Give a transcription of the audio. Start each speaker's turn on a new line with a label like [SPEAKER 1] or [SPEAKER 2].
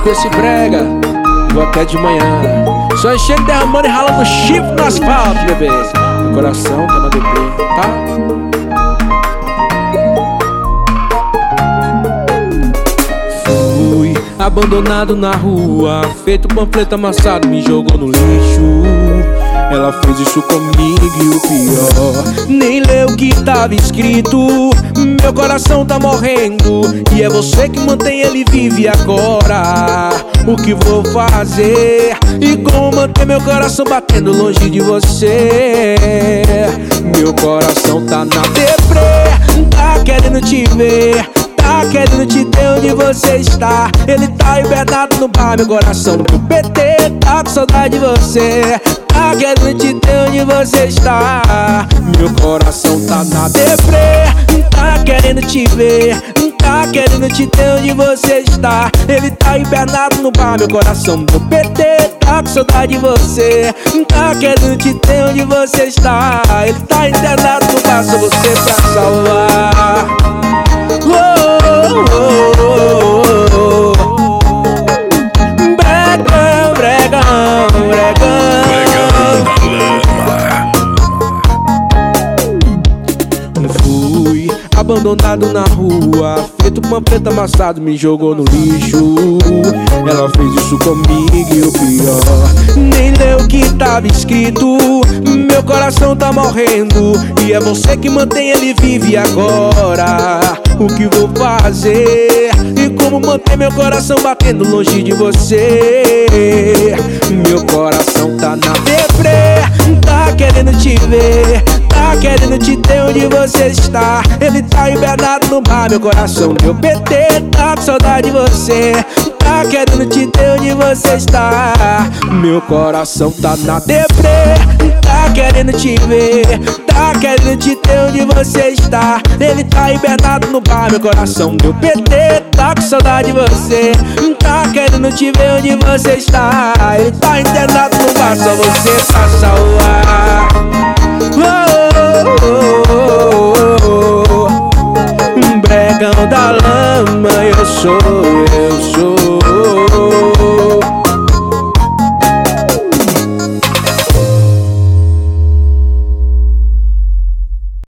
[SPEAKER 1] desse brega, vou até de manhã. Só enchendo, derramando e ralando chifre no asfalto, bebê. Meu coração tá na DP, tá? Fui abandonado na rua, feito panfleto amassado, me jogou no lixo. Ela fez isso comigo e o pior, nem leu o que tava escrito. Meu coração tá morrendo e é você que mantém ele vivo. E agora, o que vou fazer? E como manter meu coração batendo longe de você? Meu coração tá na deprê, tá querendo te ver, tá querendo te ter onde você está. Ele tá hibernado no bar, meu coração do PT tá com saudade de você, tá querendo te ter onde você está. Meu coração tá na deprê, tá querendo te ver, tá querendo te ter onde você está. Ele tá hibernado no bar, meu coração do PT tá com saudade de você, tá querendo te ter onde você está. Ele tá internado no bar, só você pra salvar. Bregão, bregão, bregão. Fui abandonado na rua, feito panfleto amassado, me jogou no lixo. Ela fez isso comigo e o pior, nem leu o que tava escrito. Meu coração tá morrendo e é você que mantém ele vivo. E agora, o que vou fazer? E como manter meu coração batendo longe de você? Meu coração tá na deprê, tá querendo te ver, tá querendo te ter onde você está. Ele tá hibernado no bar, meu coração deu PT, tá com saudade de você, tá querendo te ter onde você está. Meu coração tá na deprê, tá querendo te ver, tá querendo te ter onde você está. Ele tá hibernado no bar, meu coração deu PT, tá com saudade de você, tá querendo te ver onde você está. Ele tá internado no bar, só você pra salvar. Bregão da lama, eu sou eu.